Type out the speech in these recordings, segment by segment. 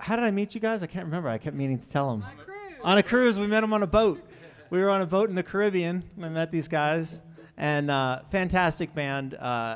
how did I meet you guys? I can't remember. I kept meaning to tell them. On a cruise. On a cruise. We met them on a boat. We were on a boat in the Caribbean. I met these guys. And fantastic band.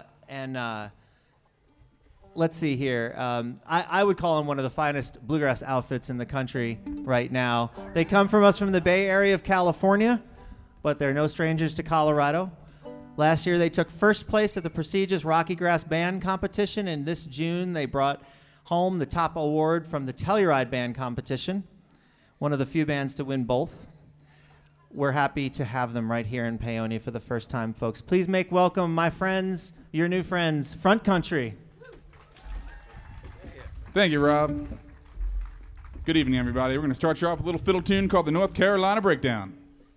Let's see here. I would call them one of the finest bluegrass outfits in the country right now. They come from us from the Bay Area of California, but they're no strangers to Colorado. Last year, they took first place at the prestigious Rocky Grass Band Competition, and this June, they brought home the top award from the Telluride Band Competition, one of the few bands to win both. We're happy to have them right here in Paonia for the first time, folks. Please make welcome my friends, your new friends, Front Country. Thank you, Rob. Good evening, everybody. We're going to start you off with a little fiddle tune called the North Carolina Breakdown.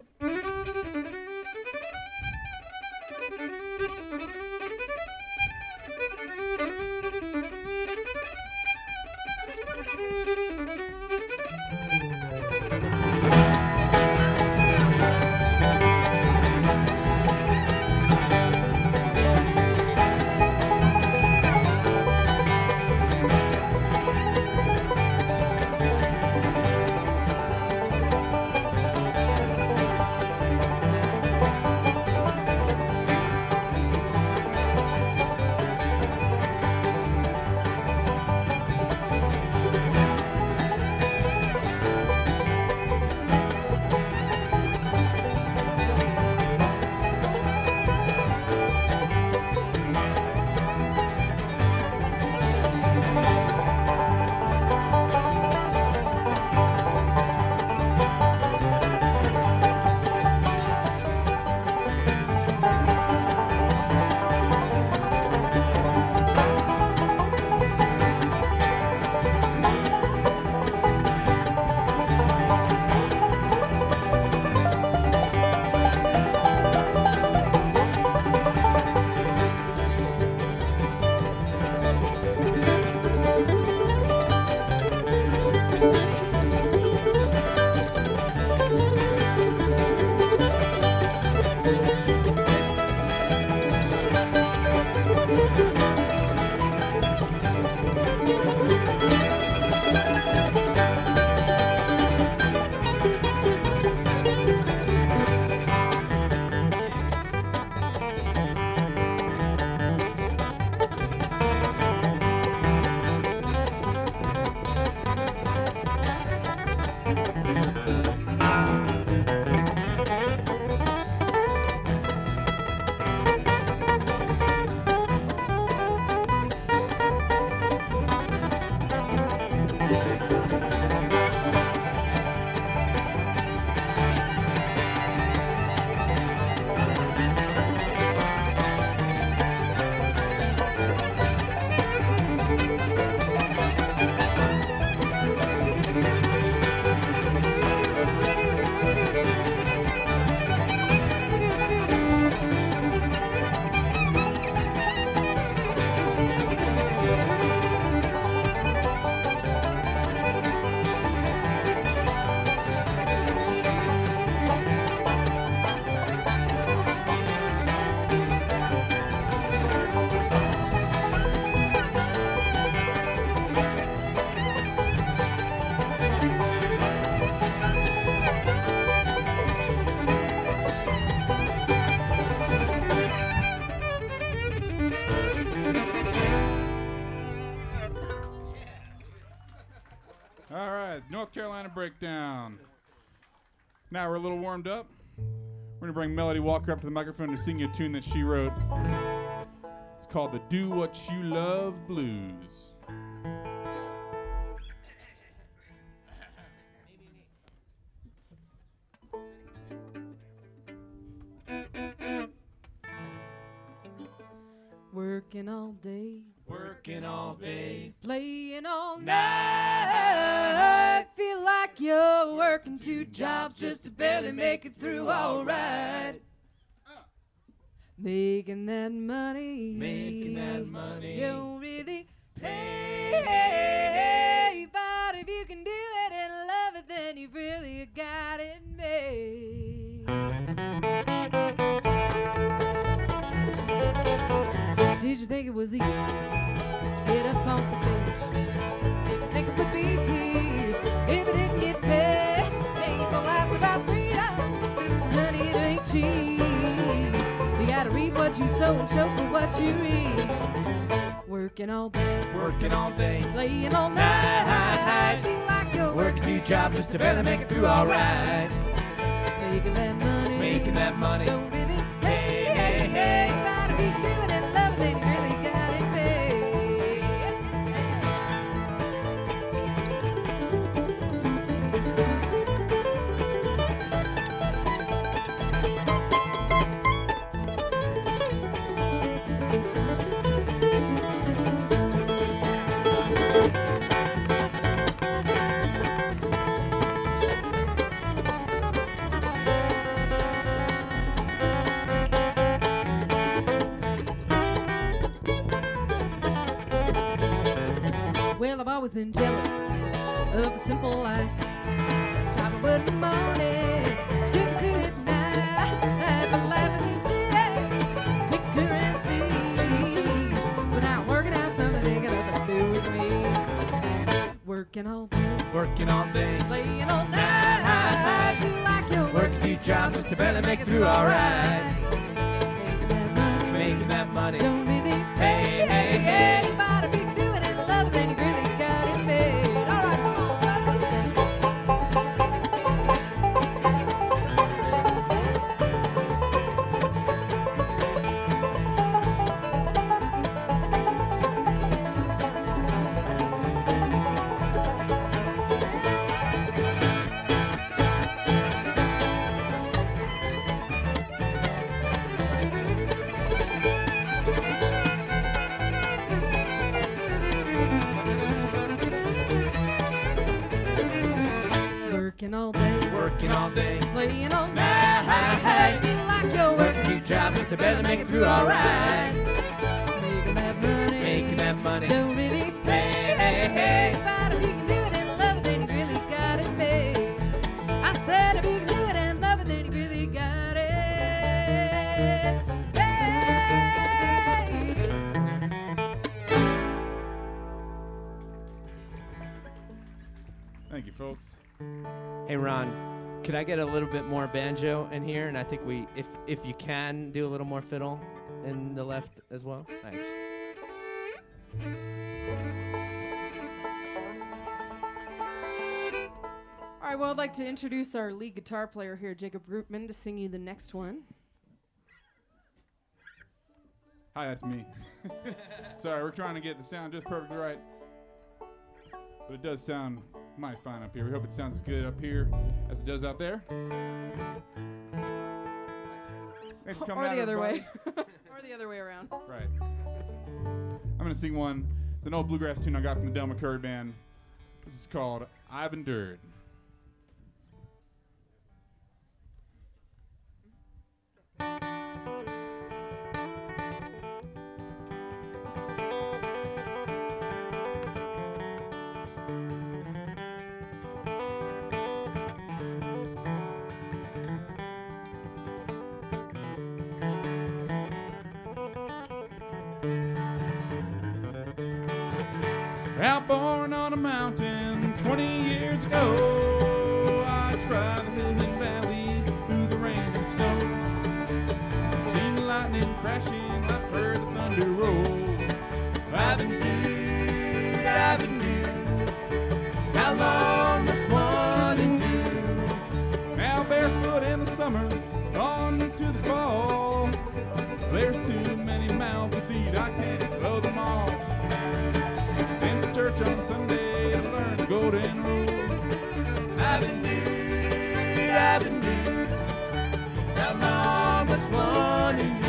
North Carolina Breakdown. Now we're a little warmed up. We're going to bring Melody Walker up to the microphone to sing you a tune that she wrote. It's called the Do What You Love Blues. Working all day, playing all night. Feel like you're working two jobs just to barely make it through all right. Making that money don't really pay. But if you can do it and love it, then you've really got it made. Did you think it was easy to get up on the stage? Did you think it would be here? what you sow and show for what you reap. Working all day, playing all night. Feel like you're Working 2 jobs just to barely make it through alright. making that money. Don't really hey. But if you can do it and love it, then you really got it made. Well, I've always been jealous of the simple life. Chop a wood in the morning, stick a food at night. But life in the city takes currency. So now I'm working out something ain't got nothing to do with me. Working all day, playing all night. Feel like you're Working 2 jobs just to barely make it through alright. making that money. Making that money. Don't really Hey. But if you can do it and love it, then you really got it made. All right, come Working all day. playing all night. Feel like you're Working 2 jobs just to barely make it through alright. making that money. Making that money. Don't really Hey. But if you can do it and love it, then you really got it made. I said if you can do it and love it, then you really got it. Hey. Thank you, folks. Hey Ron, could I get a little bit more banjo in here? And I think if you can, do a little more fiddle in the left as well. Thanks. All right, well, I'd like to introduce our lead guitar player here, Jacob Grootman, to sing you the next one. Hi, that's me. Sorry, we're trying to get the sound just perfectly right. But it does sound mighty fine up here. We hope it sounds as good up here as it does out there. Thanks for coming Or out, the other everybody. way. Or the other way around. Right. I'm going to sing one. It's an old bluegrass tune I got from the Del McCurry Band. This is called I've Endured. Outborn on a mountain 20 years ago, I tried the hills and valleys through the rain and snow. Seen the lightning crashing, I've heard the thunder roll. I've endured how long this one endure. Now barefoot in the summer, on to the fall. There's too many mouths to feed, I can't blow them all. Sent to church on Sunday to learn the golden rule. I've endured how long was one endure.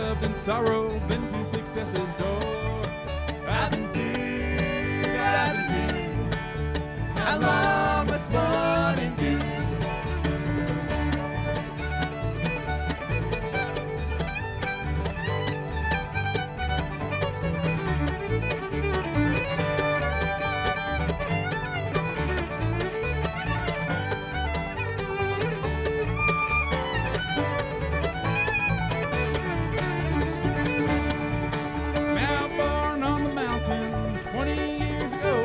loved in sorrow, been to success's door. I've been good, I've been good. How long must one endure? Now born on the mountain 20 years ago,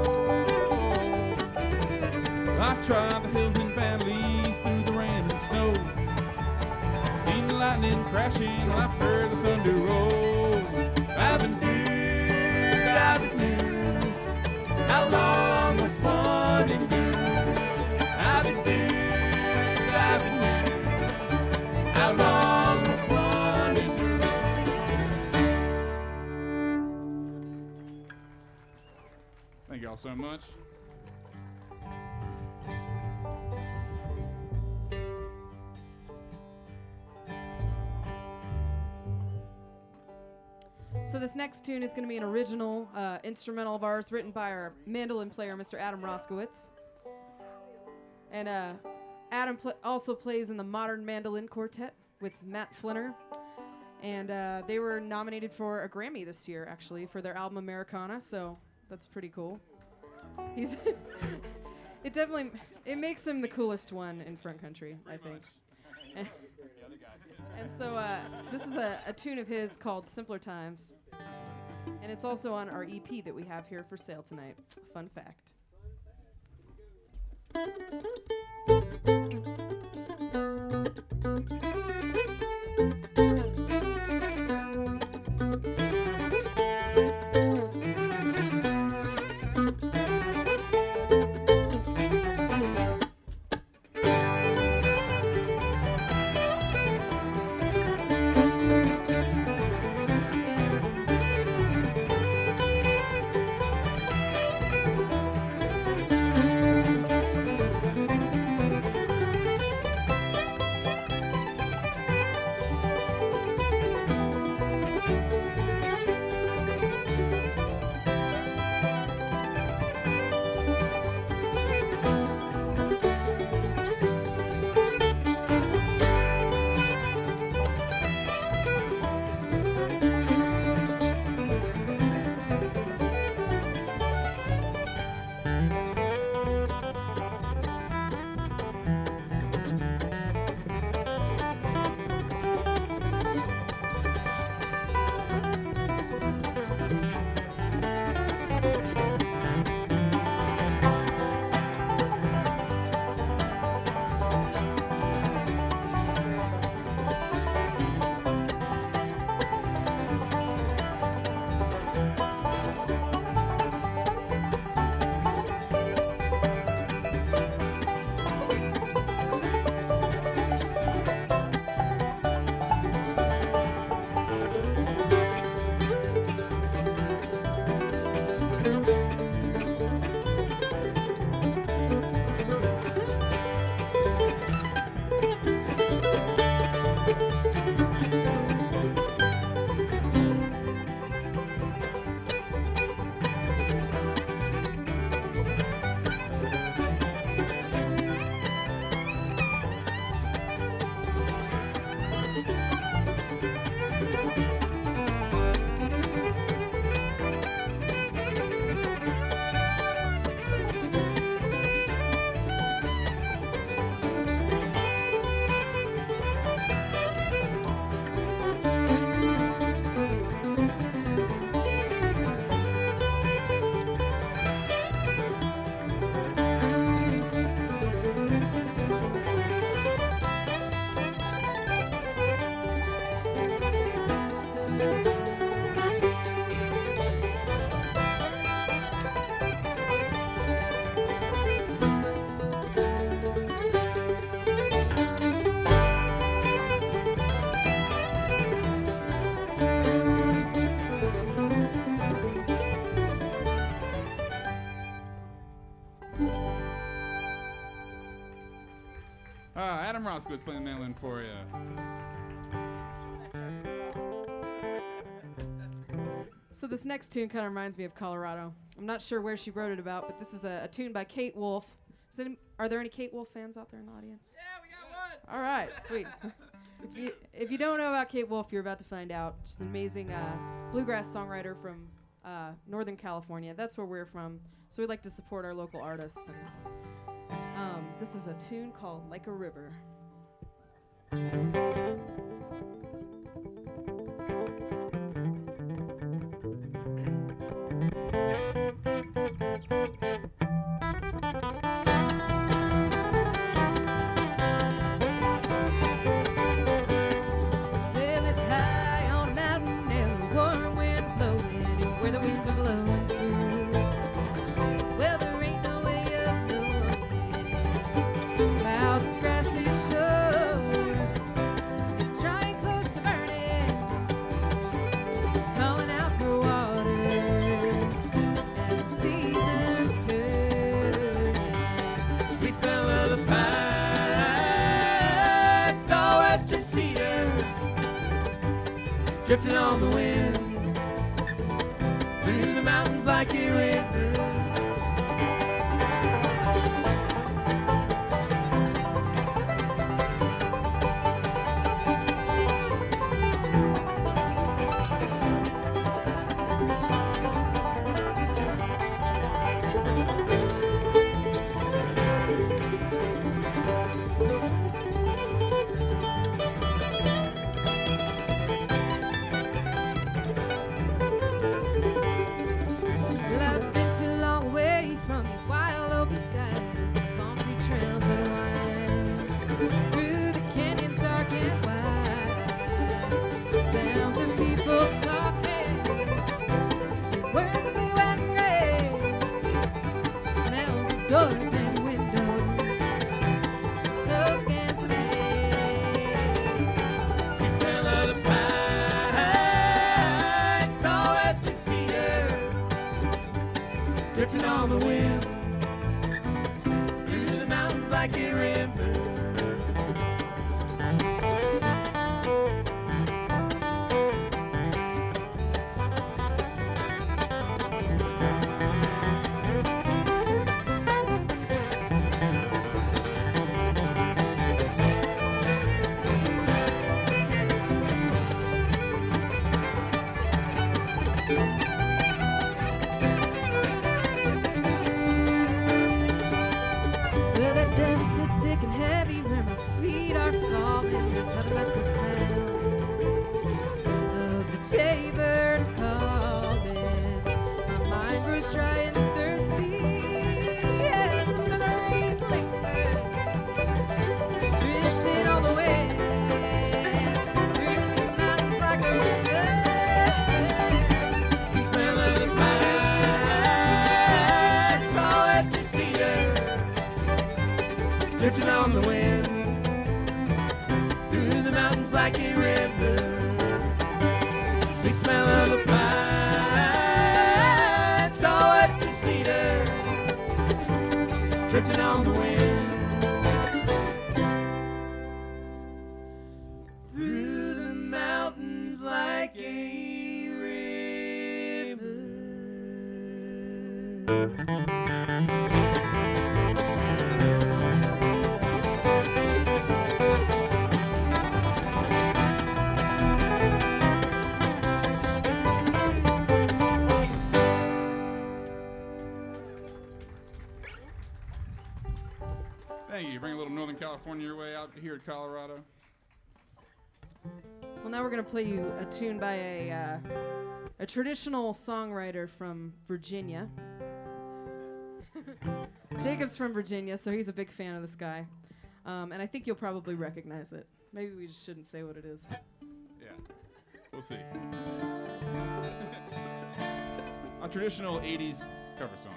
I trod the hills and valleys through the rain and snow. Seen the lightning crashing, I've heard the thunder roll. I've been good, I've been new. How long must one endure? I've been good, I've been new. How long must one endure? Thank y'all so much. So this next tune is going to be an original instrumental of ours written by our mandolin player, Mr. Adam Roskowitz. And Adam also plays in the Modern Mandolin Quartet with Matt Flinner. And they were nominated for a Grammy this year, actually, for their album Americana, so that's pretty cool. He's it makes him the coolest one in front country, I think. And so this is a tune of his called Simpler Times. And it's also on our EP that we have here for sale tonight. Fun fact. Adam Roskowitz playing the mandolin for you. So this next tune kind of reminds me of Colorado. I'm not sure where she wrote it about, but this is a tune by Kate Wolf. Are there any Kate Wolf fans out there in the audience? Yeah, we got one. All right, sweet. If you don't know about Kate Wolf, you're about to find out. She's an amazing bluegrass songwriter from Northern California. That's where we're from. So we like to support our local artists. And, this is a tune called Like a River. Drifting on the wind through the mountains like a river. Drifting on the wind through the mountains like a river. Jaybirds calling, my mind grows dry and thirsty as the memories linger, drifting on the wind through the mountains like a river. Sweet smell of the pine, tall western cedar, drifting on the wind through the mountains like a river. Sweet smell of the pine, tall western cedar, drifting on the wind through the mountains like a river. Thank you. Bring a little Northern California your way out here at Colorado. Well, now we're going to play you a tune by a traditional songwriter from Virginia. Jacob's from Virginia, so he's a big fan of this guy. And I think you'll probably recognize it. Maybe we just shouldn't say what it is. Yeah, we'll see. A traditional 80s cover song.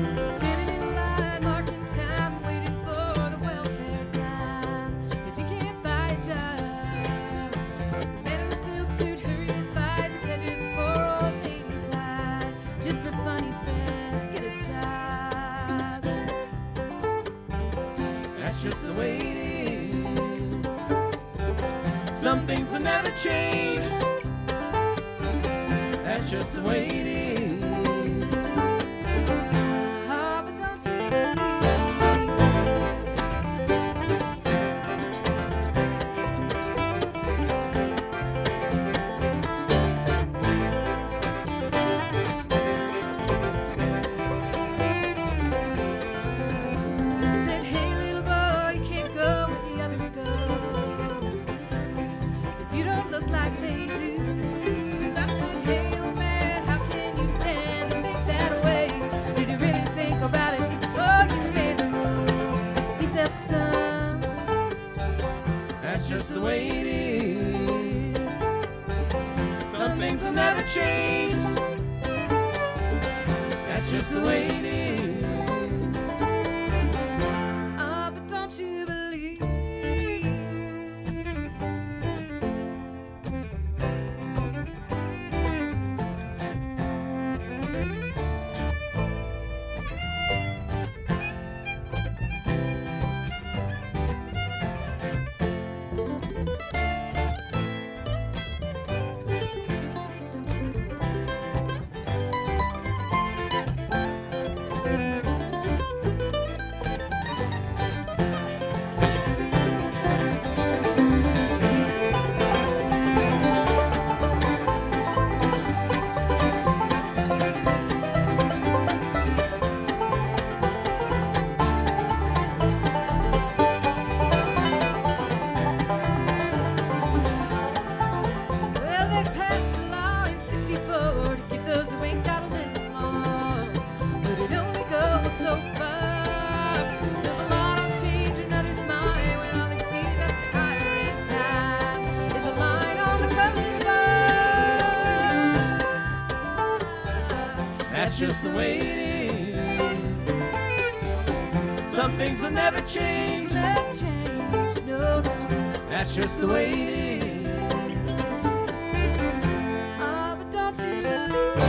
Standing in line, marking time, waiting for the welfare dime. 'Cause you can't That's just the way it is. Some things will never change. That's just the way it is. Ah, but don't you They said, hey little boy, you can't go where the others go, 'cause you don't look like they do. I said, hey old man, how can you stand to think that way? Did you really think about it before you made the rules? He said, son, That's just the way it is. Some things will never change. That's just the way it is. ah, but don't you believe? Well, they passed a law in '64 to give those who ain't got a little more, but it only goes so far. 'Cause a law don't change another's mind when all they see is that higher in time is the line on the colored bar. That's just the way it is. Some things will never change. Never change, no, no. That's just the way it is. Ah, but don't you believe?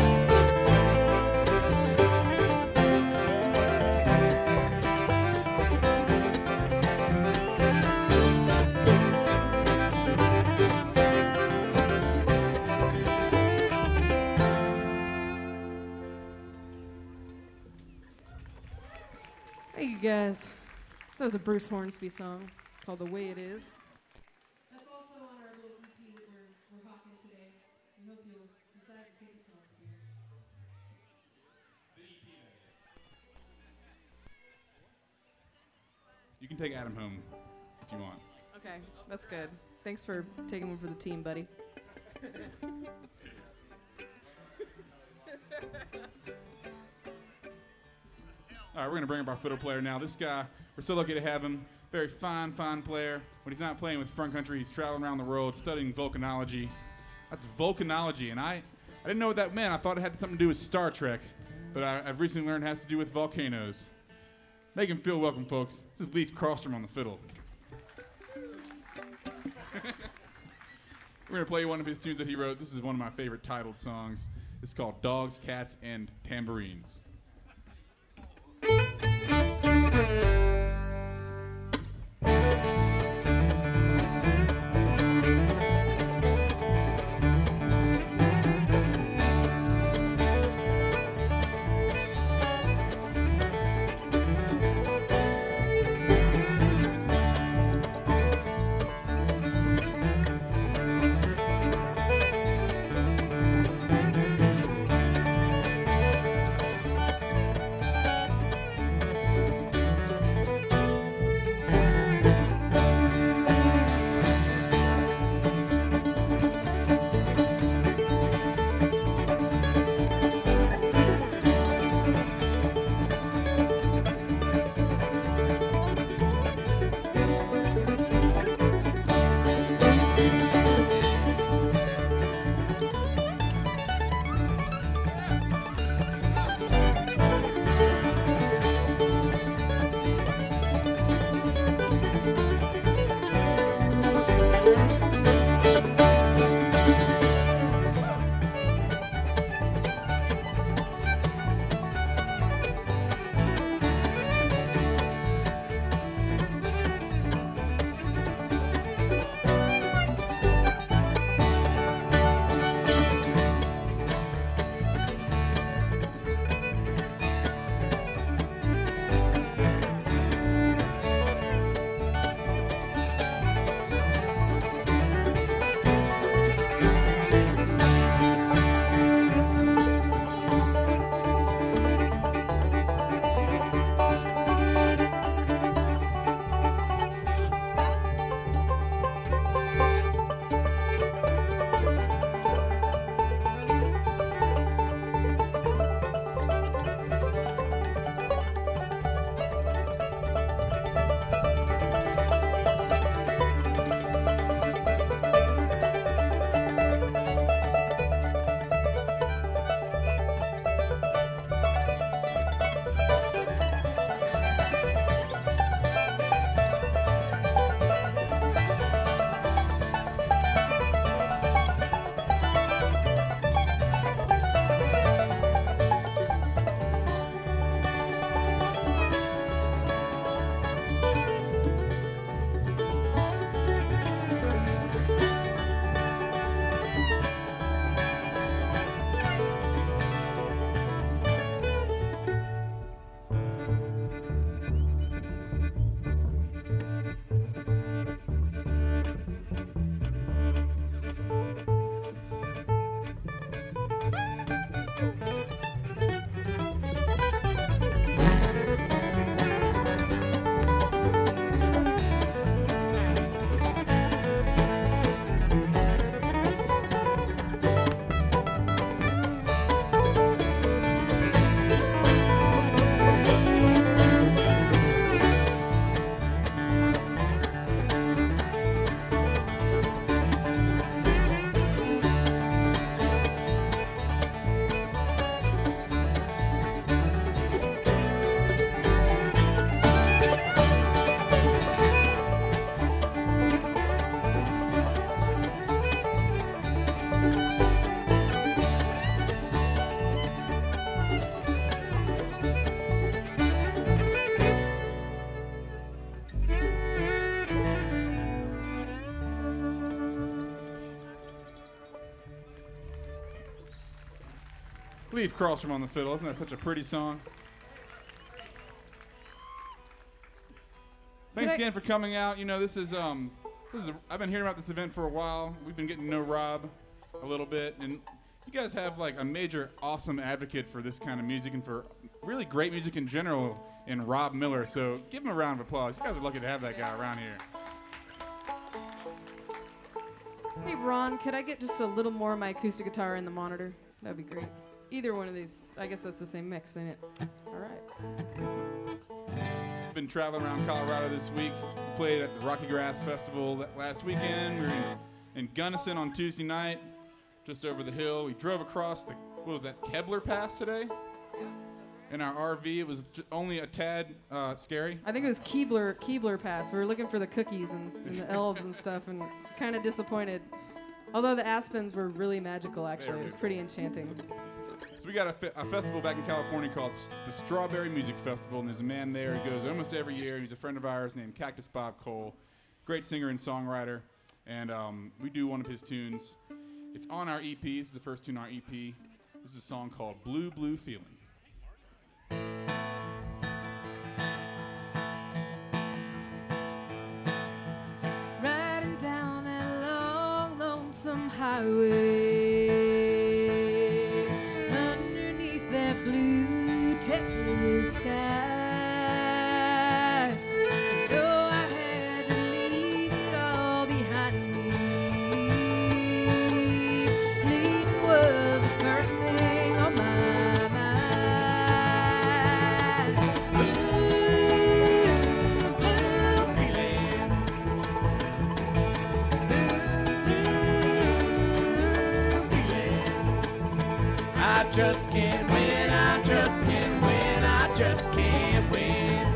Hey, you guys. That was a Bruce Hornsby song called The Way It Is. That's also on our little EP that we're hawking today. We hope you'll decide to take us home here. You can take Adam home if you want. Okay, that's good. Thanks for taking one for the team, buddy. All right, we're going to bring up our fiddle player now. This guy, we're so lucky to have him. Very fine player. When he's not playing with Front Country, he's traveling around the world studying volcanology. That's volcanology, and I didn't know what that meant. I thought it had something to do with Star Trek, but I've recently learned it has to do with volcanoes. Make him feel welcome, folks. This is Leif Karlstrom on the fiddle. We're going to play one of his tunes that he wrote. This is one of my favorite titled songs. It's called Dogs, Cats, and Tambourines. Leave Carlstrom on the fiddle. Isn't that such a pretty song? Thanks again for coming out. You know, this is I've been hearing about this event for a while. We've been getting to know Rob a little bit, and you guys have like a major awesome advocate for this kind of music and for really great music in general in Rob Miller. So give him a round of applause. You guys are lucky to have that guy around here. Hey, Ron, could I get just a little more of my acoustic guitar in the monitor? That'd be great. Either one of these. I guess that's the same mix, ain't it? All right. Been traveling around Colorado this week. We played at the Rocky Grass Festival last weekend. We were in Gunnison on Tuesday night, just over the hill. We drove across the, what was that, Kebler Pass today? In our RV. It was only a tad scary. I think it was Keebler Pass. We were looking for the cookies and the elves and stuff, and kind of disappointed. Although the aspens were really magical, actually. It was pretty enchanting. So we got a festival back in California called the Strawberry Music Festival, and there's a man there who goes almost every year. He's a friend of ours named Cactus Bob Cole, great singer and songwriter, and we do one of his tunes. It's on our EP. This is the first tune on our EP. This is a song called Blue, Blue Feeling. Riding down that long, lonesome highway, underneath that blue Texas sky. Though I had to leave it all behind me, leaving was the first thing on my mind. Blue, blue feeling. I just can't win, I just can't win, I just can't win.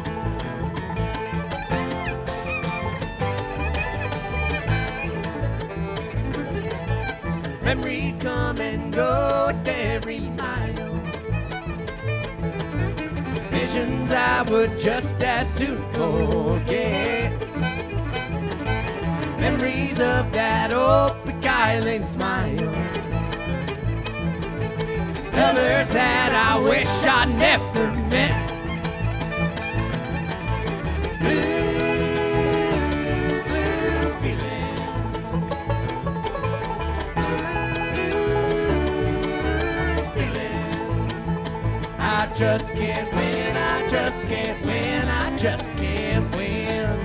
Memories come and go with every mile. Visions I would just as soon forget. Memories of that old beguiling smile. Others that I wish I never met. Blue, blue feeling. Blue feeling. I just can't win, I just can't win, I just can't win.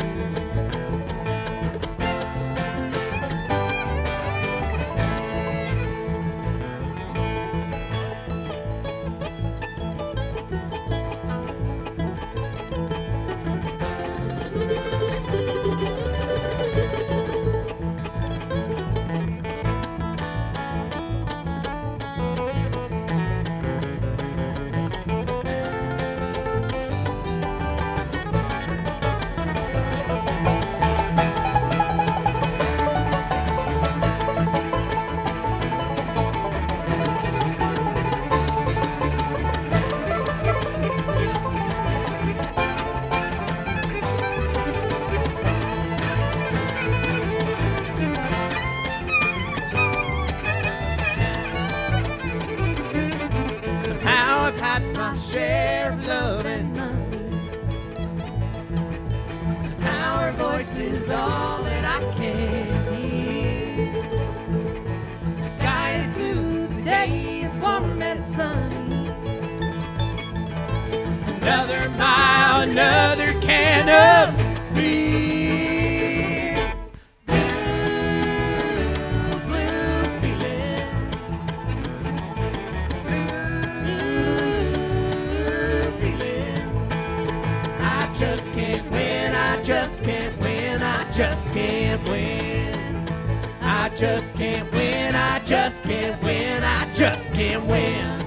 Share of love and money. Somehow her voice is all that I can hear. The sky is blue, the day is warm and sunny. Another mile, another can of beer. Blue, blue feeling. Just can't win, I just can't win, I just can't win. I just can't win, I just can't win, I just can't win.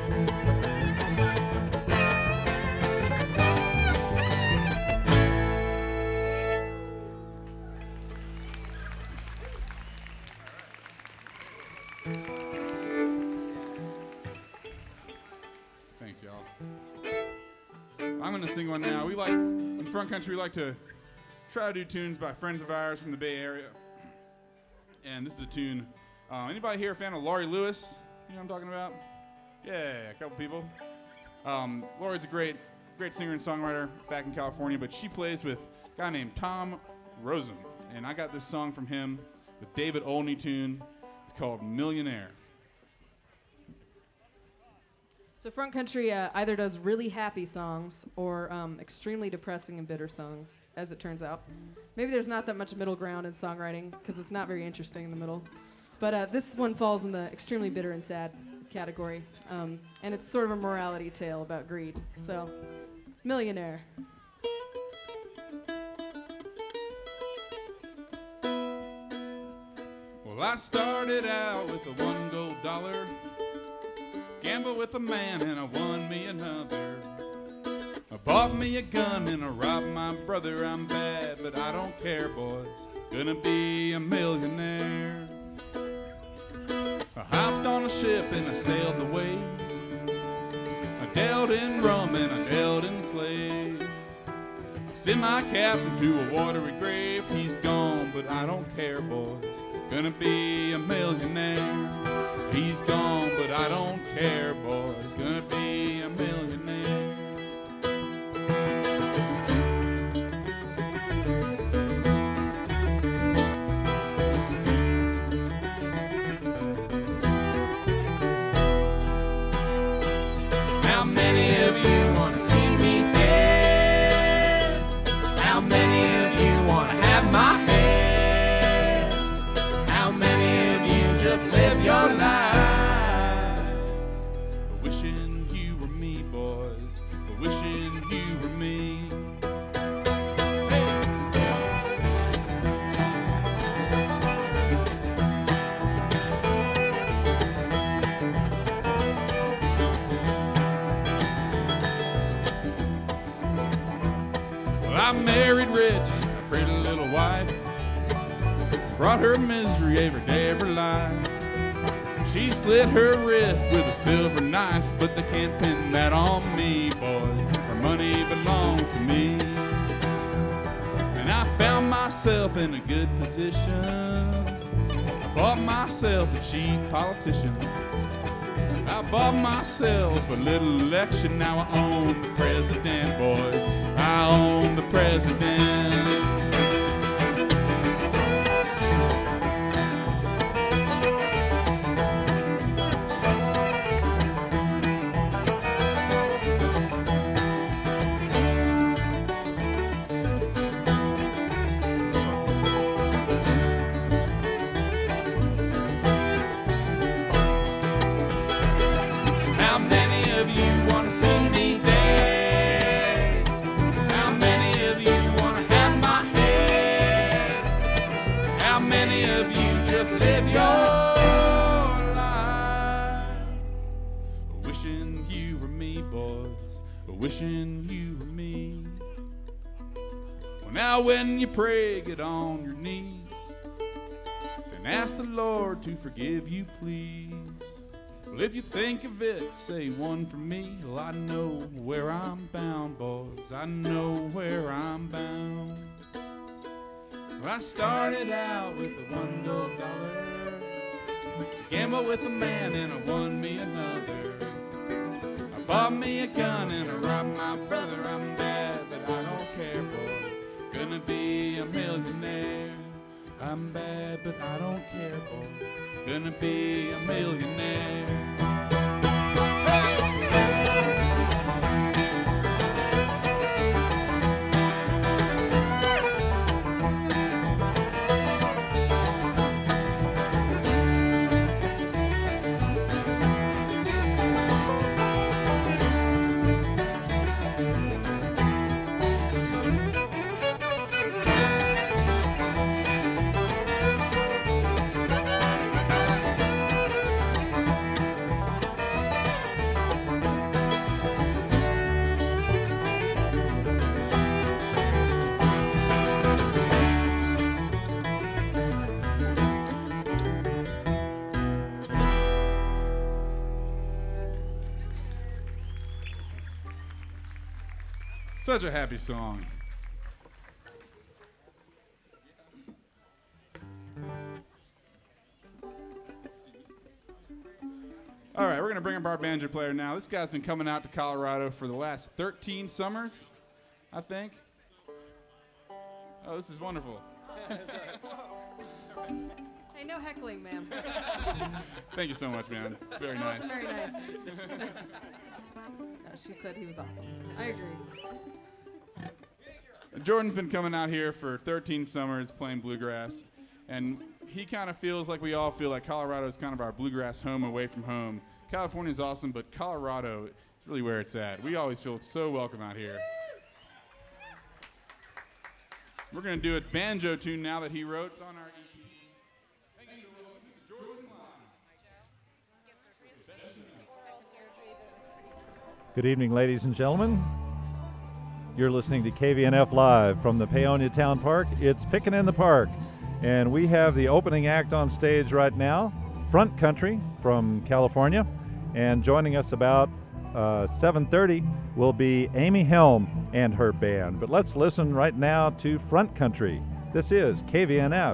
Thanks, y'all. I'm going to sing one now. We like, in Front Country, we like to try to do tunes by friends of ours from the Bay Area. And this is a tune. Anybody here a fan of Laurie Lewis? You know what I'm talking about? Yeah, a couple people. Lori's a great singer and songwriter back in California, but she plays with a guy named Tom Rosen. And I got this song from him, the David Olney tune. It's called Millionaire. So Front Country either does really happy songs or extremely depressing and bitter songs, as it turns out. Maybe there's not that much middle ground in songwriting because it's not very interesting in the middle. But this one falls in the extremely bitter and sad category. And it's sort of a morality tale about greed. So, Millionaire. Well, I started out with a $1 gold, gambled with a man and I won me another. I bought me a gun and I robbed my brother. I'm bad, but I don't care, boys. Gonna be a millionaire. I hopped on a ship and I sailed the waves. I dealt in rum and I dealt in slaves. I sent my captain to a watery grave. He's gone, but I don't care, boys. Gonna be a millionaire. He's gone, but I don't care, boys. Gonna be a millionaire. How many of you want to see me dead? How many of you want to have my head? How many of you just live your lives wishing you were me, boys, wishing you were me? I married rich, a pretty little wife. Brought her misery every day of her life. She slit her wrist with a silver knife, but they can't pin that on me, boys. Her money belongs to me. And I found myself in a good position. I bought myself a cheap politician. I bought myself a little election. Now I own the president, boys. I own the president. How many of you want to see me dead? How many of you want to have my head? How many of you just live your life wishing you were me, boys, wishing you were me? Well, now when you pray, get on your knees and ask the Lord to forgive you, please. Well, if you think of it, say one for me. Well, I know where I'm bound, boys. I know where I'm bound. Well, I started out with a $1 gold, gambled with a man and I won me another. I bought me a gun and I robbed my brother. I'm bad, but I don't care, boys. Gonna be a millionaire. I'm bad, but I don't care, boys. Gonna be a millionaire. Such a happy song. All right, we're going to bring up our banjo player now. This guy's been coming out to Colorado for the last 13 summers, I think. Oh, this is wonderful. Hey, no heckling, ma'am. Thank you so much, man. Very That nice. wasn't very nice. No, she said he was awesome. I agree. Jordan's been coming out here for 13 summers playing bluegrass, and he kind of feels like we all feel like Colorado is kind of our bluegrass home away from home. California is awesome, but Colorado is really where it's at. We always feel so welcome out here. We're going to do a banjo tune now that he wrote. It's on our EP. Thank you, Jordan Klein. Good evening, ladies and gentlemen. You're listening to KVNF Live from the Paonia Town Park. It's Pickin' in the Park, and we have the opening act on stage right now, Front Country from California, and joining us about 7:30 will be Amy Helm and her band. But let's listen right now to Front Country. This is KVNF.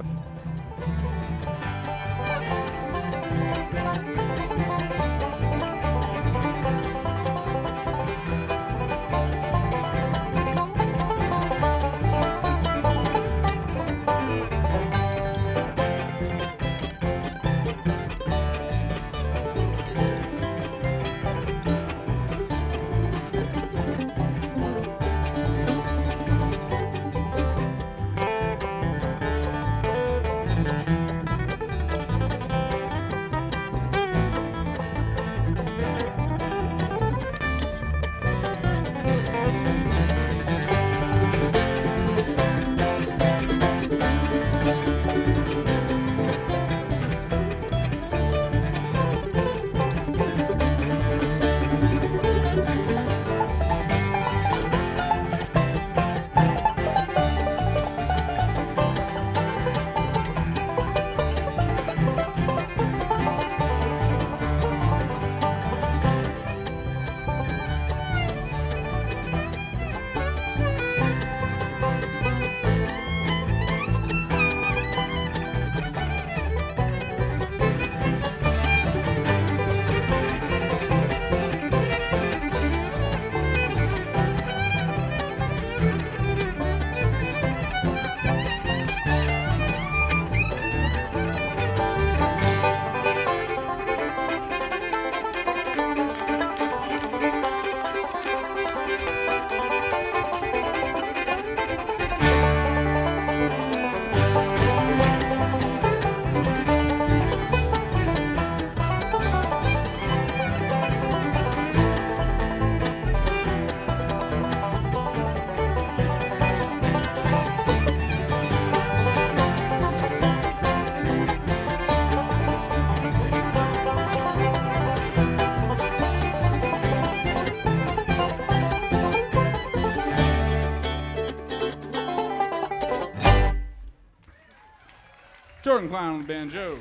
Jordan Klein on the banjo.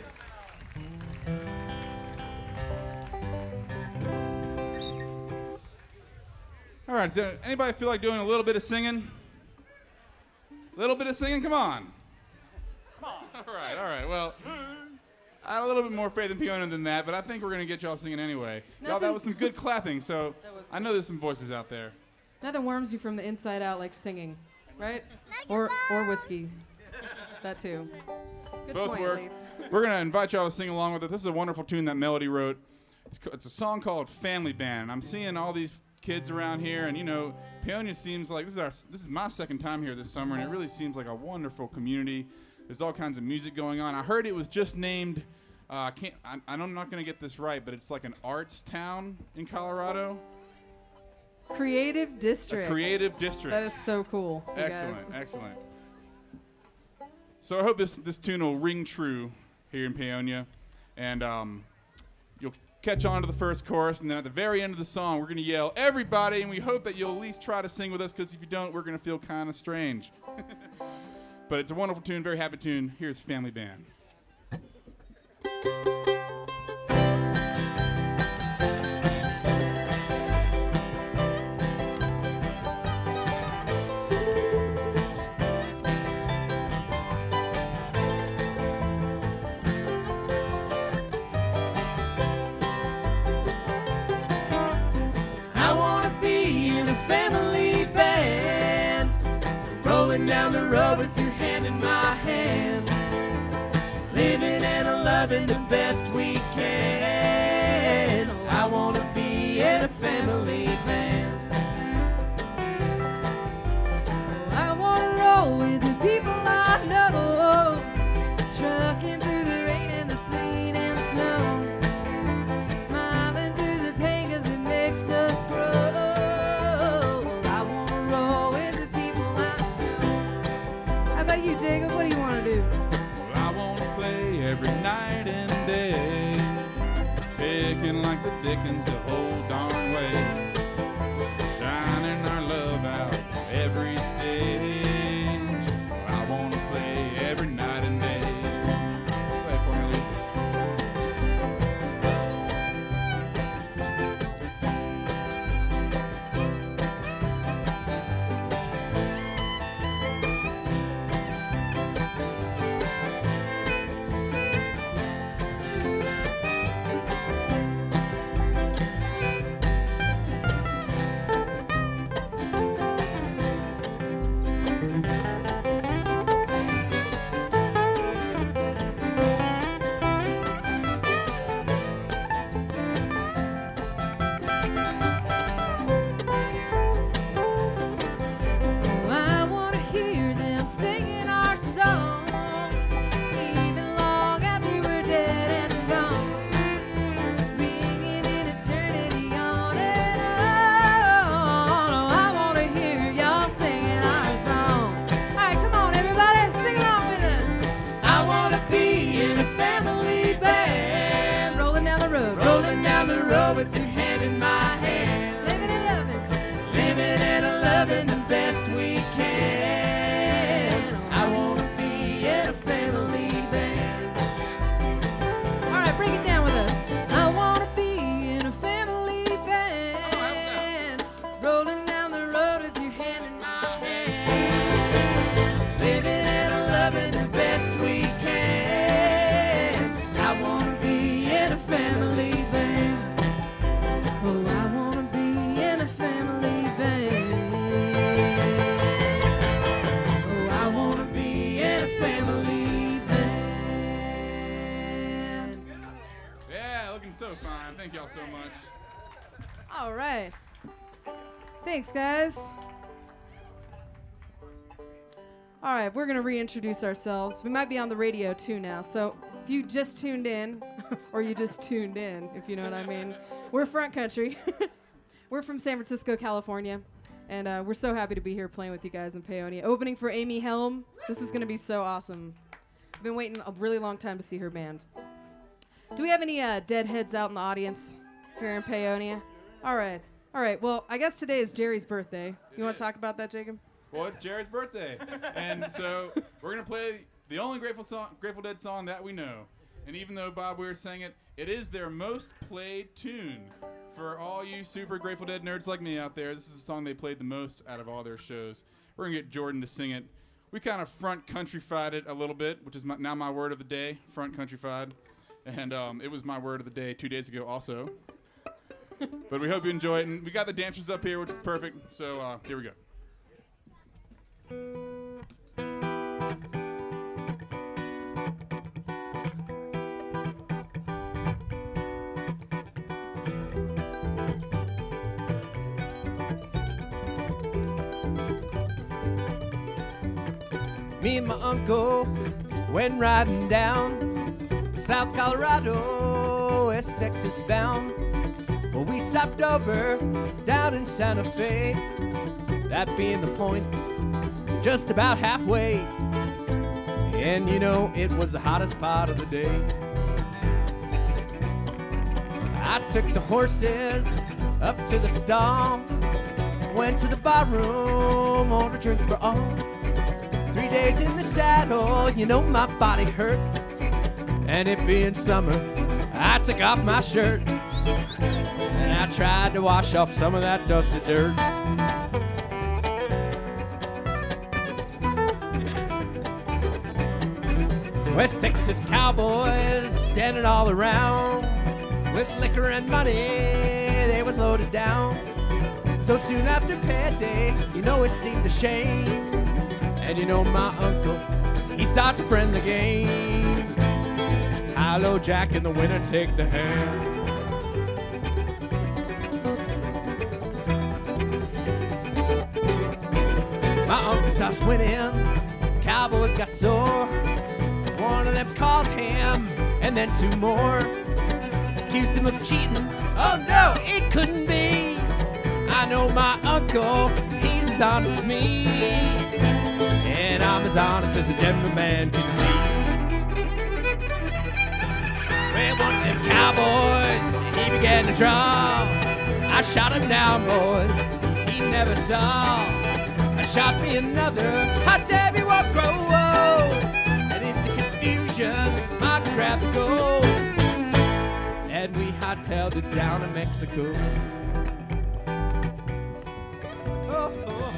All right, does anybody feel like doing a little bit of singing? A little bit of singing? Come on. Come on. All right. Well, I had a little bit more faith in Peonia than that, but I think we're going to get y'all singing anyway. Y'all, that was some good clapping, so I know there's some voices out there. Nothing warms you from the inside out like singing, right? Or whiskey. That too. Good Both point, work. Leif. We're going to invite y'all to sing along with us. This is a wonderful tune that Melody wrote. It's a song called Family Band. I'm seeing all these kids around here, and you know, Peonia seems like this is my second time here this summer, and it really seems like a wonderful community. There's all kinds of music going on. I heard it was just named. I'm not going to get this right, but it's like an arts town in Colorado. Creative district. A creative district. That is so cool. you guys. Excellent. So I hope this tune will ring true here in Peonia, and you'll catch on to the first chorus, and then at the very end of the song, we're going to yell, "Everybody!" and we hope that you'll at least try to sing with us, because if you don't, we're going to feel kind of strange. But it's a wonderful tune, very happy tune. Here's Family Band. down the road with your hand in my hand, living and loving the best we can. I wanna be in a family band. I wanna roll with the people I know, trucking through the rain and the sleet and snow, smiling through the pain 'cause it makes us grow. I wanna roll with the people I know. How about you, Jacob? What do you wanna do? Well, I want to play every night and day, picking like the Dickens the whole darn way, shining our love out every stage. I want to play every night and day. Play for me, Luke. I wanna hear them singing our songs, even long after we're dead and gone, ringing in eternity on and on. Oh, I wanna hear y'all singing our song. All right, come on, everybody, sing along with us. I wanna be in a family band, Rolling down the road, rolling down the road with your hand in my hand, living and loving. living and loving the best we can. I wanna be in a family band. All right, break it down with us. I wanna be in a family band, rolling down the road with your hand in my hand, Living and loving the best we can. I wanna be in a family band. Oh, I wanna be in a family band. Oh, I wanna be in a family band. Yeah, looking so fine. Thank y'all so much. All right. Thanks, guys. All right, we're going to reintroduce ourselves. We might be on the radio too now, so if you just tuned in, or you just tuned in, if you know what I mean, we're Front Country. We're from San Francisco, California, and we're so happy to be here playing with you guys in Paonia. Opening for Amy Helm. This is going to be so awesome. I've been waiting a really long time to see her band. Do we have any deadheads out in the audience here in Paonia? All right. All right. Well, I guess today is Jerry's birthday. You want to talk about that, Jacob? Well, it's Jerry's birthday, and so we're gonna play the only Grateful Dead song that we know. And even though Bob Weir sang it, it is their most played tune. For all you super Grateful Dead nerds like me out there, this is the song they played the most out of all their shows. We're gonna get Jordan to sing it. We kind of front countryfied it a little bit, which is now my word of the day, front countryfied. And it was my word of the day 2 days ago also. But we hope you enjoy it. And we got the dancers up here, which is perfect. So here we go. Me and my uncle went riding down South Colorado, West Texas bound. Well, we stopped over down in Santa Fe, that being the point, just about halfway. And you know, it was the hottest part of the day. I took the horses up to the stall, went to the barroom, ordered drinks for all. 3 days in the saddle, you know my body hurt. And it being summer, I took off my shirt, and I tried to wash off some of that dusty dirt. West Texas cowboys standing all around, with liquor and money, they was loaded down. So soon after payday, you know it seemed a shame, And you know my uncle, he starts to friend the game. High-low jack and the winner take the hand. My uncle starts winning, Cowboys got sore. One of them called him, and then two more accused him of cheating. Oh no, it couldn't be. I know my uncle, he's as honest as me, and I'm as honest as a Denver man can be. Well, one of them Cowboys, he began to draw. I shot him down, boys, he never saw. I shot me another, how dare me walk grow. And in the confusion, I grabbed the gold, and we hightailed it down to Mexico. Oh, oh, oh.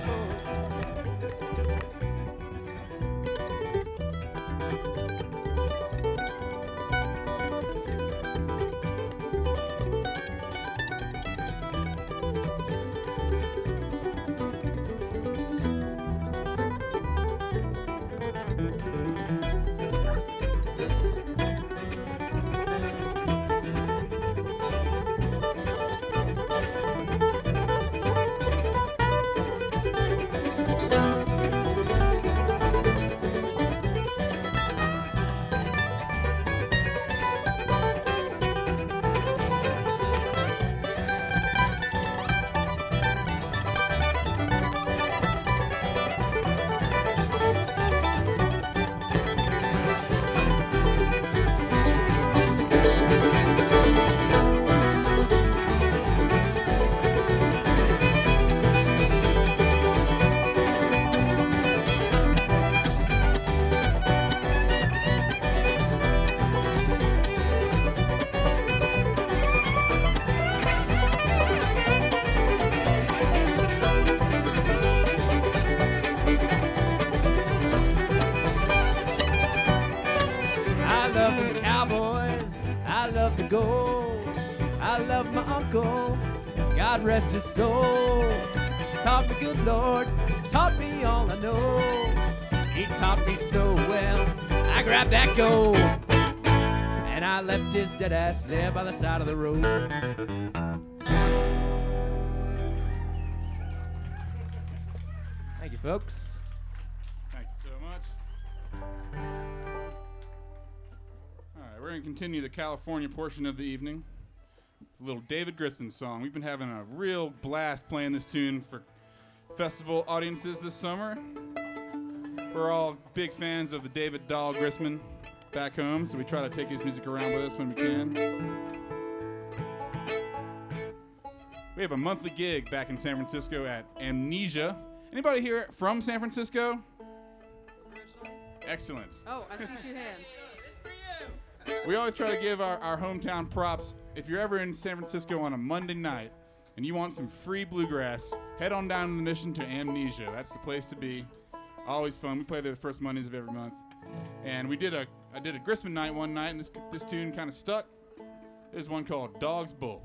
God rest his soul. Taught me, good Lord, taught me all I know. He taught me so well. I grabbed that gold, and I left his dead ass there by the side of the road. Thank you, folks. Thank you so much. All right, we're going to continue the California portion of the evening. A little David Grisman song. We've been having a real blast playing this tune for festival audiences this summer. We're all big fans of the David Dahl Grisman back home, so we try to take his music around with us when we can. We have a monthly gig back in San Francisco at Amnesia. Anybody here from San Francisco? Excellent. Oh, I see two hands. We always try to give our hometown props. If you're ever in San Francisco on a Monday night and you want some free bluegrass, head on down the Mission to Amnesia. That's the place to be. Always fun. We play there the first Mondays of every month. And I did a Grisman night one night, and this tune kind of stuck. There's one called Dog's Bull.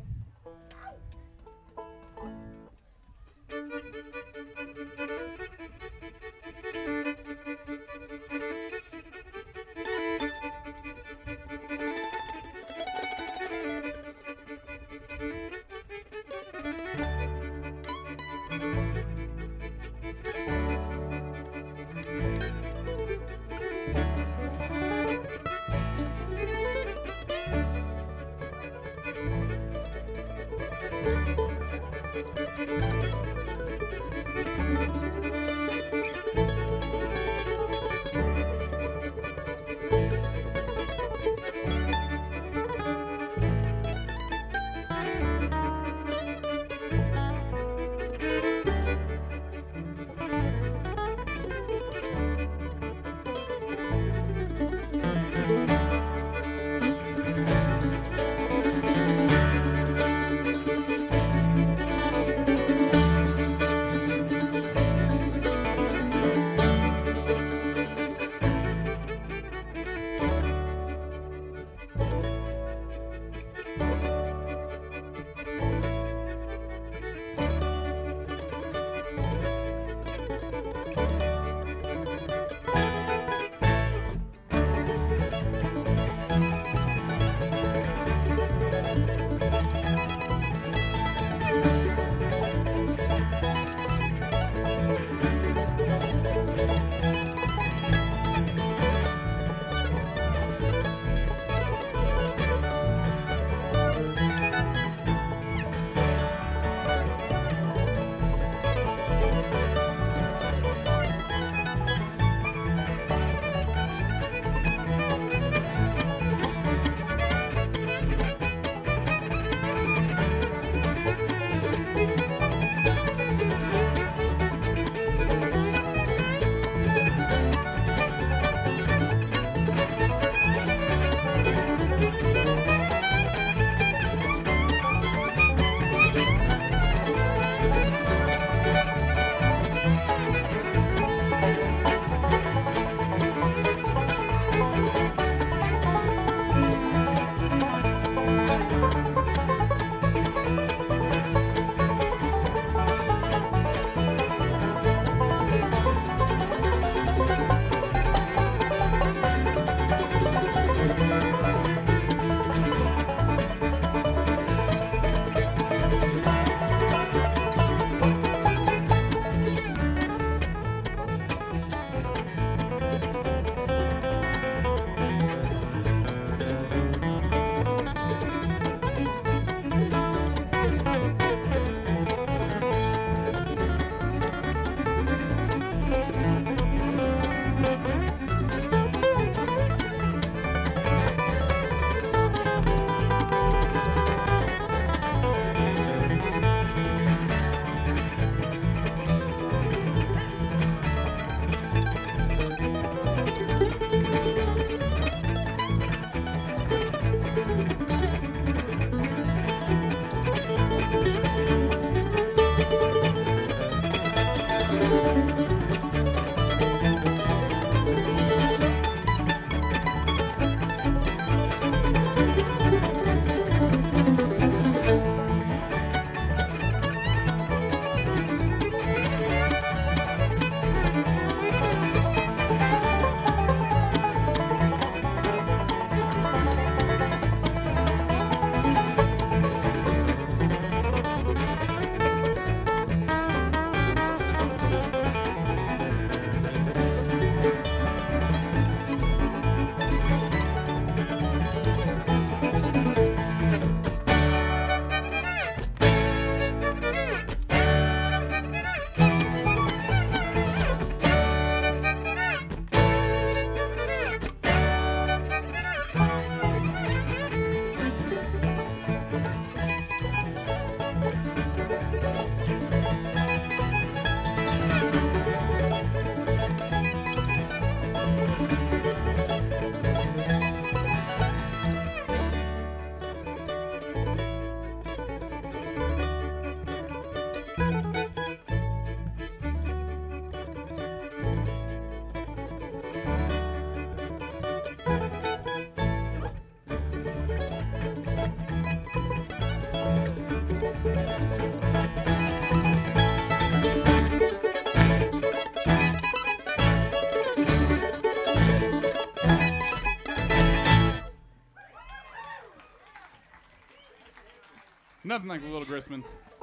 Nothing like a little Grisman.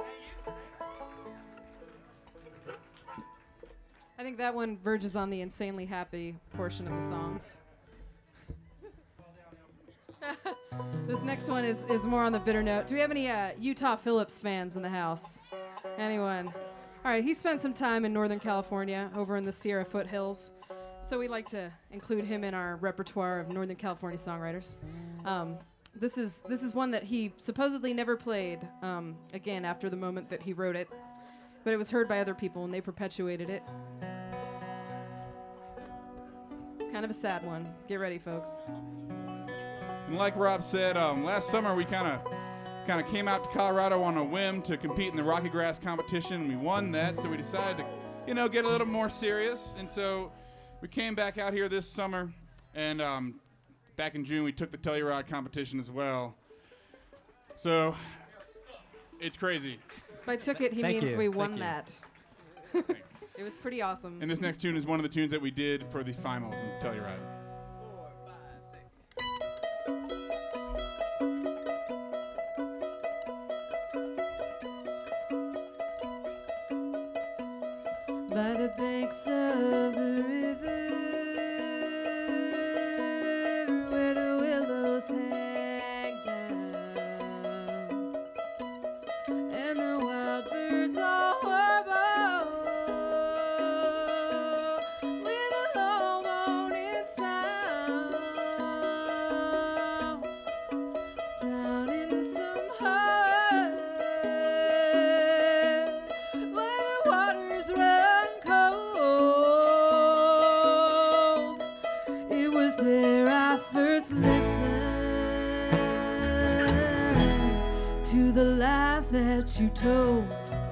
I think that one verges on the insanely happy portion of the songs. This next one is more on the bitter note. Do we have any Utah Phillips fans in the house? Anyone? All right, he spent some time in Northern California over in the Sierra foothills, so we like to include him in our repertoire of Northern California songwriters. This is one that he supposedly never played again after the moment that he wrote it, but it was heard by other people and they perpetuated it. It's kind of a sad one. Get ready, folks. And like Rob said, last summer we kind of came out to Colorado on a whim to compete in the Rocky Grass competition. We won that, so we decided to, get a little more serious. And so we came back out here this summer, and back in June we took the Telluride competition as well. So it's crazy. By took it, he Thank means you. we won Thank that. It was pretty awesome. And this next tune is one of the tunes that we did for the finals in Telluride. By the banks of the river, where the willows hang down, and the wild birds all warble with a low moaning sound. Down in some heart where the waters run cold, it was there I first listened to the lies that you told.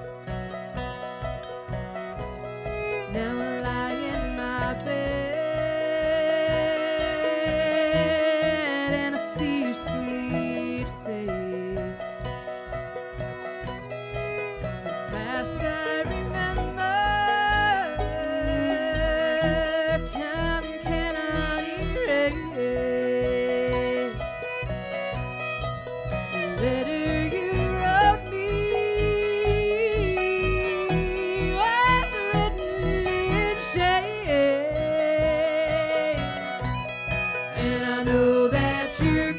Now I lie in my bed and I see your sweet face. The past I remember, time cannot erase. The letter you wrote me was written in shame, and I know that your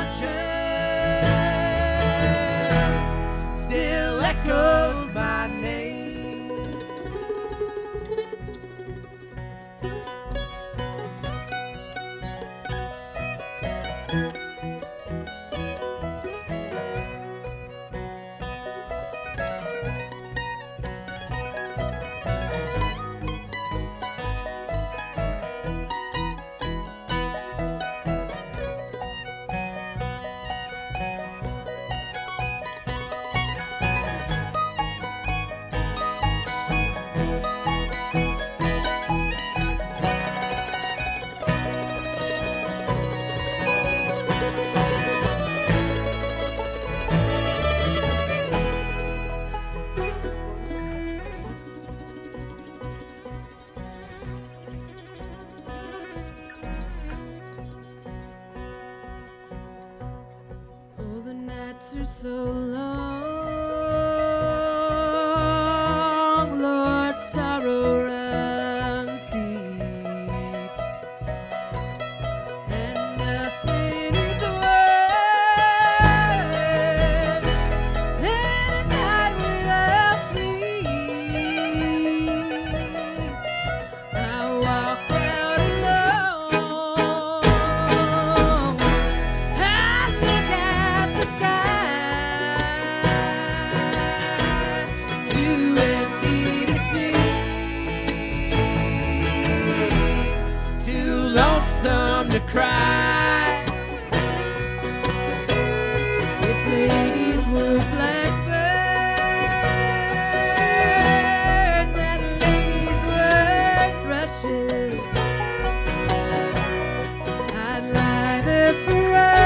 conscience still echoes my name. Oh, the nights are so long, Lord, sorrow runs deep, and nothing is worse than a night without sleep. I walk out alone, I look at the sky, too empty to see, too lonesome to cry. If ladies were blackbirds and ladies were thrushes, I'd lie there for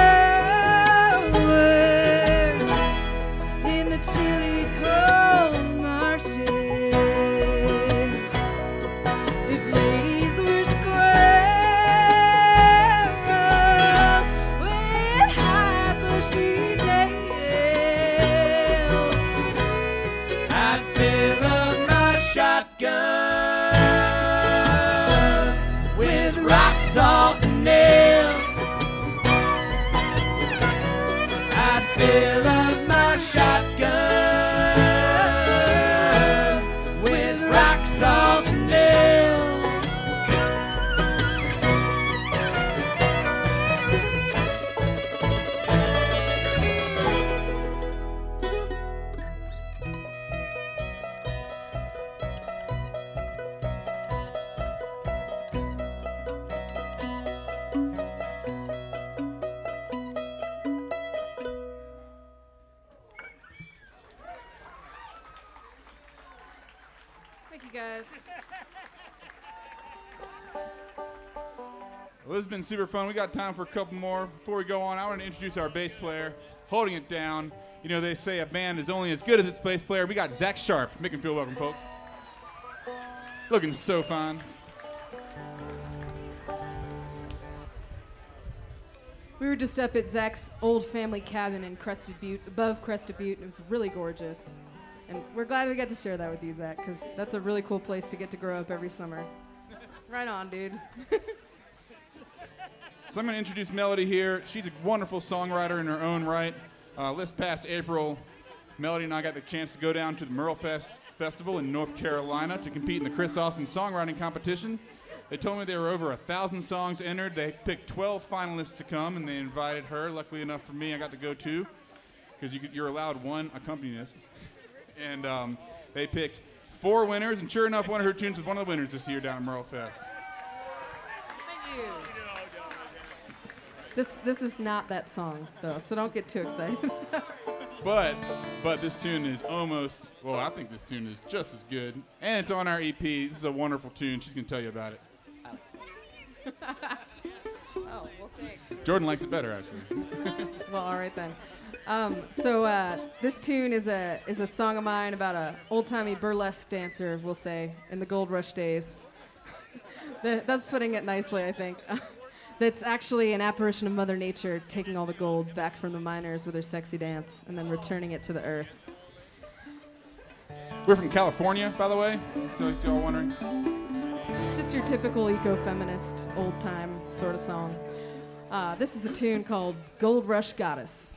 hours in the chilly cold marshes. If ladies were squirrels salt, and nails. I'd fill up my shotgun with rock salt and nails. Thank you, guys. Well, this has been super fun. We got time for a couple more. Before we go on, I want to introduce our bass player, holding it down. You know, they say a band is only as good as its bass player. We got Zach Sharp. Make him feel welcome, folks. Looking so fine. We were just up at Zach's old family cabin in Crested Butte, above Crested Butte, and it was really gorgeous. And we're glad we got to share that with you, Zach, because that's a really cool place to get to grow up every summer. Right on, dude. So I'm going to introduce Melody here. She's a wonderful songwriter in her own right. This past April, Melody and I got the chance to go down to the Merle Fest Festival in North Carolina to compete in the Chris Austin Songwriting Competition. They told me there were over 1,000 songs entered. They picked 12 finalists to come, and they invited her. Luckily enough for me, I got to go too, because you're allowed one accompanist. And they picked 4 winners, and sure enough, one of her tunes was one of the winners this year down at Merle Fest. Thank you. This is not that song, though, so don't get too excited. But this tune is almost, well, I think this tune is just as good. And it's on our EP. This is a wonderful tune. She's going to tell you about it. Oh, well, thanks. Jordan likes it better, actually. Well, all right then. So this tune is a song of mine about a old-timey burlesque dancer, we'll say, in the Gold Rush days. That's putting it nicely, I think. That's actually an apparition of Mother Nature taking all the gold back from the miners with her sexy dance and then returning it to the earth. We're from California, by the way, so if y'all wondering. It's just your typical eco-feminist, old-time sort of song. This is a tune called Gold Rush Goddess.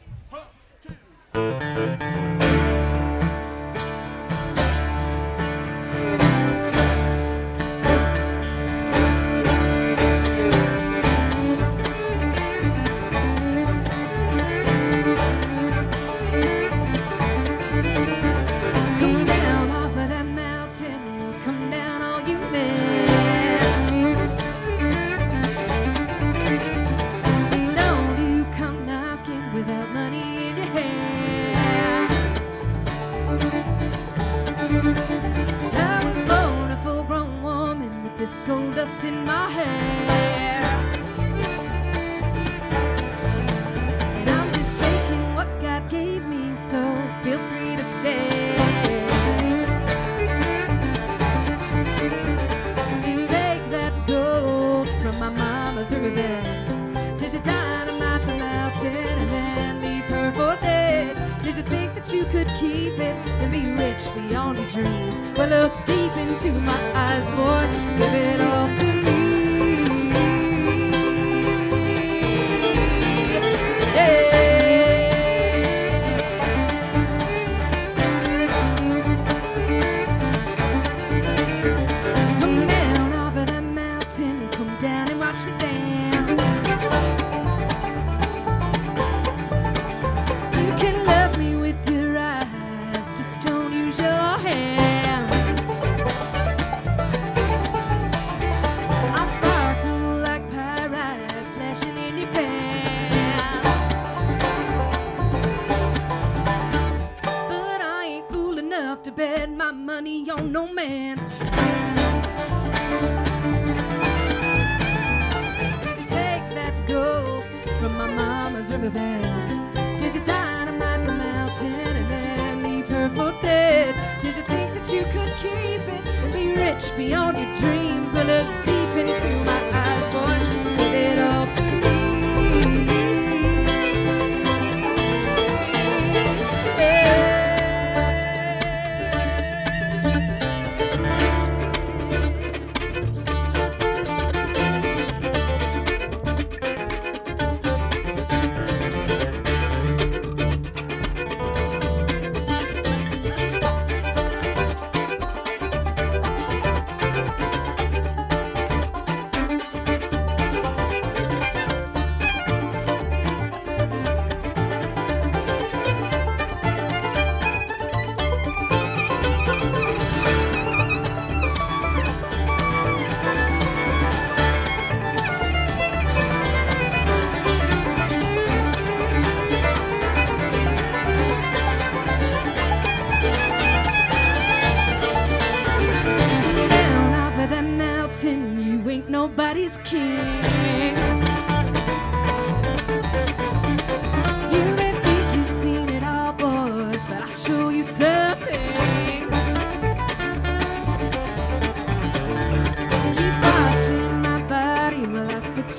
Gold dust in my hair, and I'm just shaking what God gave me, so feel free to stay. You take that gold from my mama's riverbed, did you dynamite the mountain and then leave her for dead? Did you think that you could keep it and be rich beyond your dreams? Well, look deep into my eyes, boy, give it all to me. Come down off of that mountain, come down and watch me dance. You can love me with your eyes, just don't use your hands. I'll sparkle like pyrite flashing in your pan. But I ain't fool enough to bet my money on no man. Did you take that gold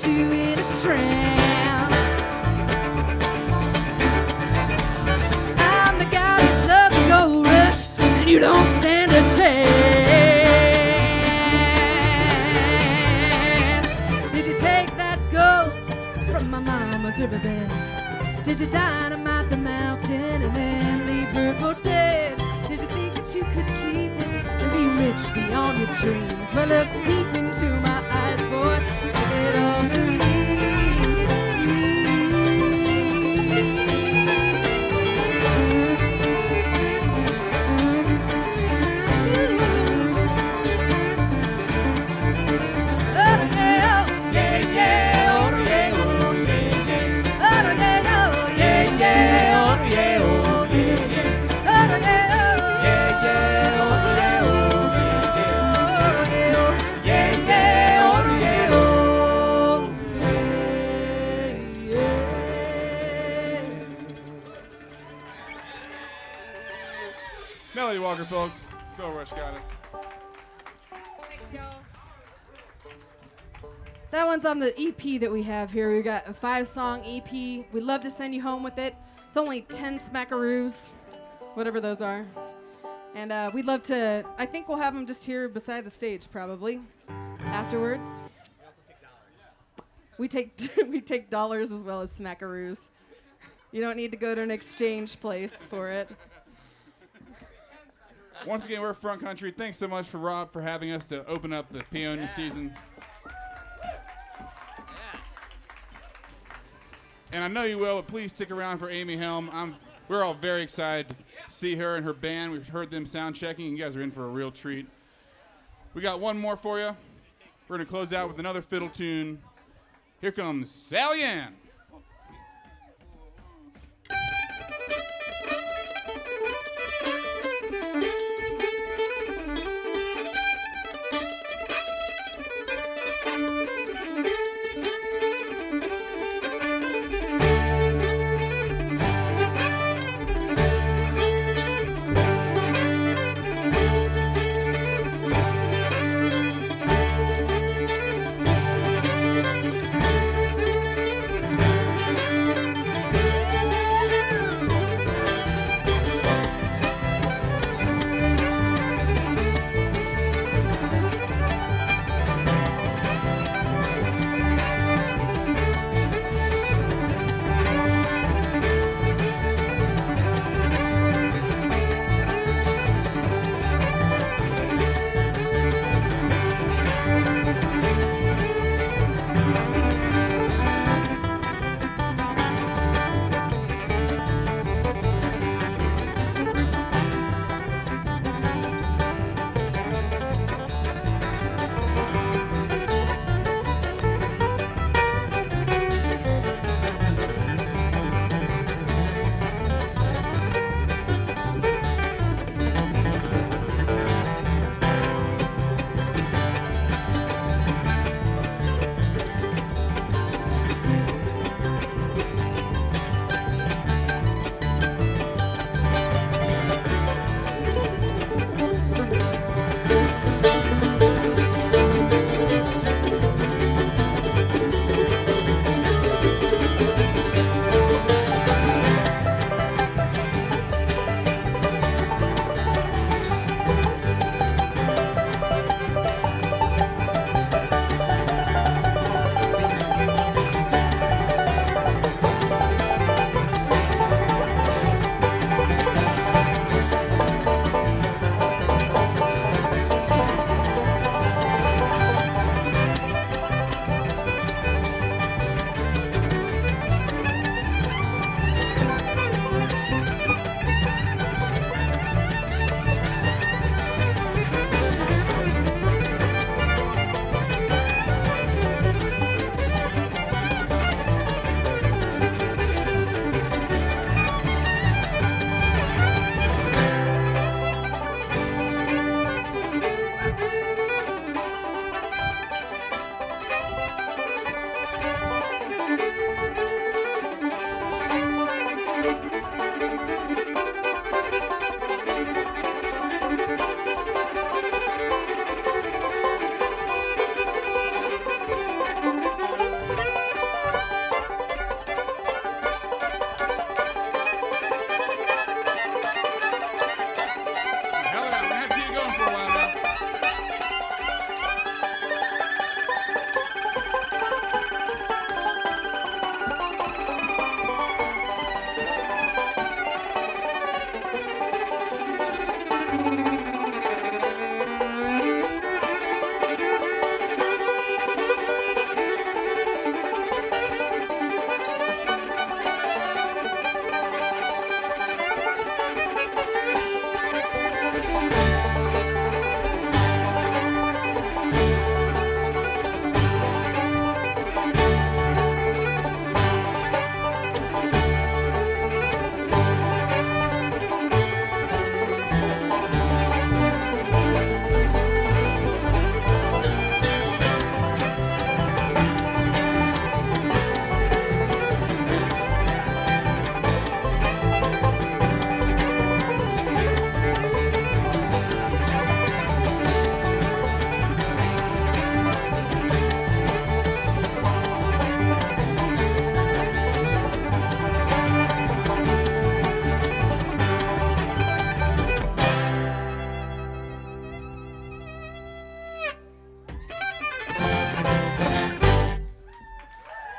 put you in a trance. I'm the goddess of the gold rush, and you don't stand a chance. Did you take that gold from my mama's riverbed? Did you dynamite the mountain and then leave her for dead? Did you think that you could keep it and be rich beyond your dreams? Well, look deep into my eyes, boy, give it all to me. Melody Walker, folks. Go Rush Goddess. Thanks, y'all. That one's on the EP that we have here. We've got a 5-song EP. We'd love to send you home with it. It's only 10 smackaroos, whatever those are. And we'd love to, I think we'll have them just here beside the stage probably afterwards. We take dollars as well as smackaroos. You don't need to go to an exchange place for it. Once again, we're Front Country. Thanks so much for Rob for having us to open up the Peonia season. And I know you will, but please stick around for Amy Helm. We're all very excited to see her and her band. We've heard them sound checking, and you guys are in for a real treat. We got one more for you. We're going to close out with another fiddle tune. Here comes Sally Ann.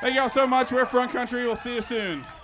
Thank y'all so much. We're Front Country. We'll see you soon.